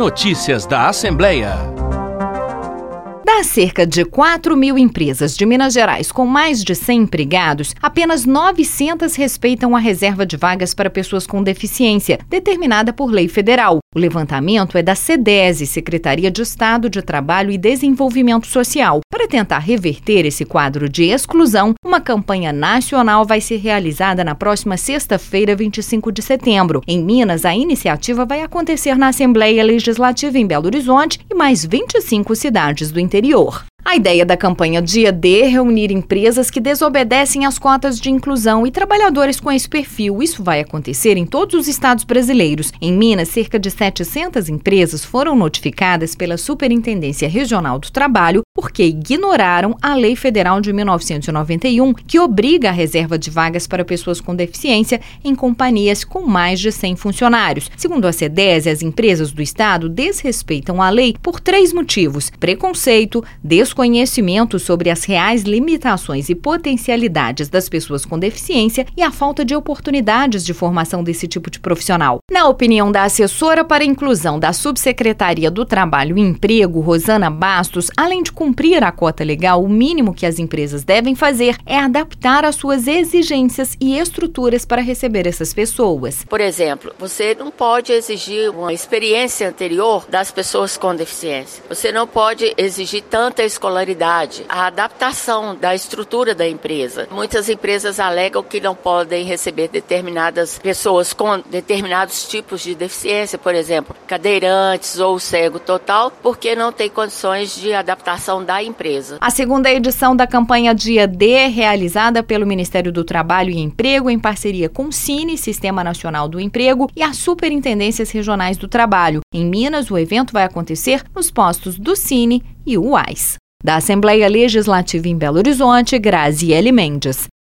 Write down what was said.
Notícias da Assembleia. Das cerca de 4.000 empresas de Minas Gerais com mais de 100 empregados, apenas 900 respeitam a reserva de vagas para pessoas com deficiência, determinada por lei federal. O levantamento é da SEDESE, Secretaria de Estado de Trabalho e Desenvolvimento Social. Para tentar reverter esse quadro de exclusão, uma campanha nacional vai ser realizada na próxima sexta-feira, 25 de setembro. Em Minas, a iniciativa vai acontecer na Assembleia Legislativa em Belo Horizonte e mais 25 cidades do interior. A ideia da campanha Dia D é reunir empresas que desobedecem às cotas de inclusão e trabalhadores com esse perfil. Isso vai acontecer em todos os estados brasileiros. Em Minas, cerca de 700 empresas foram notificadas pela Superintendência Regional do Trabalho porque ignoraram a Lei Federal de 1991, que obriga a reserva de vagas para pessoas com deficiência em companhias com mais de 100 funcionários. Segundo a SEDESE, as empresas do estado desrespeitam a lei por 3 motivos: preconceito, desconhecimento sobre as reais limitações e potencialidades das pessoas com deficiência e a falta de oportunidades de formação desse tipo de profissional. Na opinião da assessora para a inclusão da Subsecretaria do Trabalho e Emprego, Rosana Bastos, além de cumprir a cota legal, o mínimo que as empresas devem fazer é adaptar as suas exigências e estruturas para receber essas pessoas. Por exemplo, você não pode exigir uma experiência anterior das pessoas com deficiência. Você não pode exigir tanta escolaridade, a adaptação da estrutura da empresa. Muitas empresas alegam que não podem receber determinadas pessoas com determinados tipos de deficiência, por exemplo, cadeirantes ou cego total, porque não tem condições de adaptação da empresa. A segunda edição da campanha Dia D é realizada pelo Ministério do Trabalho e Emprego em parceria com o Cine, Sistema Nacional do Emprego, e as Superintendências Regionais do Trabalho. Em Minas, o evento vai acontecer nos postos do Cine e UAS. Da Assembleia Legislativa em Belo Horizonte, Graziele Mendes.